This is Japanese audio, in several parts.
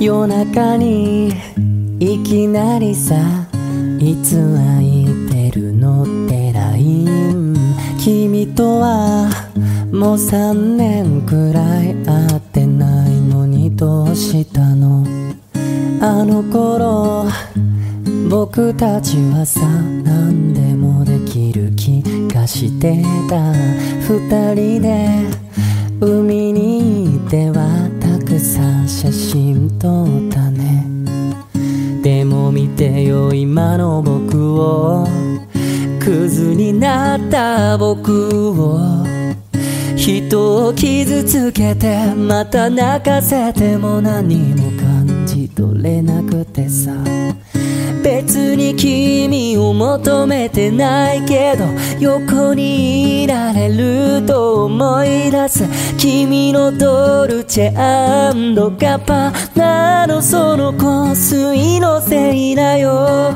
夜中にいきなりさ、いつ空いてるのってライン。君とはもう3年くらい会ってないのにどうしたの。あの頃僕たちはさ、何でもできる気がしてた。二人で海に行ってはたくさん写真撮ったね。でも見てよ今の僕を、クズになった僕を。人を傷つけてまた泣かせても何も感じ取れなくてさ。別に君を求めてないけど、横にいられると思い出す。君のドルチェ&ガッパーナのその香水のせいだよ。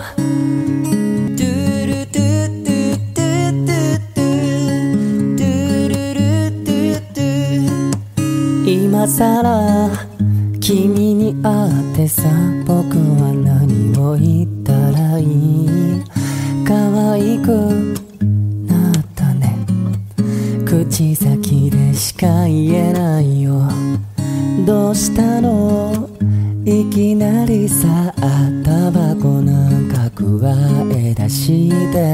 今さら君に会ってさ、僕は何を言ったらいい。可愛くなったね。口先でしか言えないよ。どうしたのいきなりさ、タバコなんか加え出して。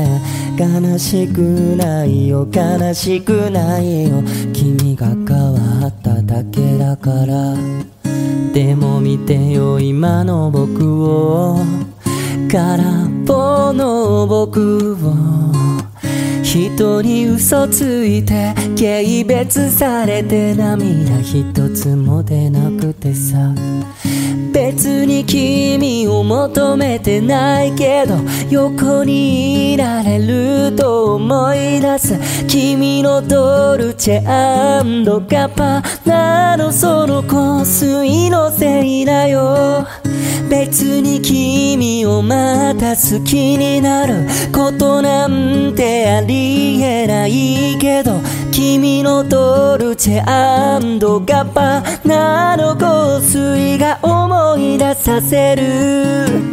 悲しくないよ悲しくないよ、君が変わっただけだから。でも見てよ今の僕を、空っぽの僕を。人に嘘ついて軽蔑されて涙一つも出なくてさ。別に君を求めてないけど、横にいられると思い出す。君のドルチェ&ガッパーナのその香水のせいだよ。別に君をまた好きになることなんてありえないけど、君のドルチェ&ガッパーナの香水が思い出させる。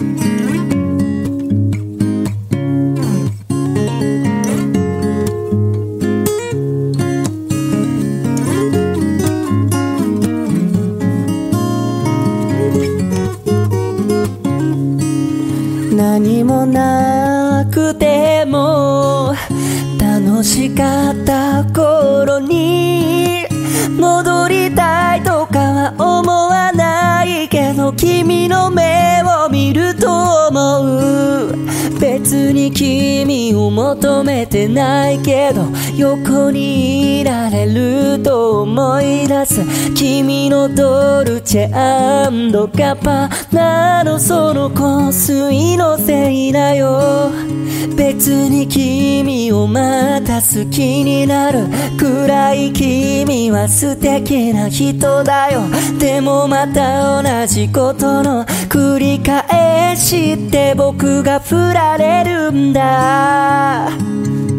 何もなくても楽しかった頃に戻りたいとかは思わないけど、君の目を見ると思う。別に君を求めてないけど、横にいられると思い出す。君のドルチェ&ガッパーナのその香水のせいだよ。別に君をまた好きになるくらい君は素敵な人だよ。でもまた同じことの繰り返しって僕が振られるんだ。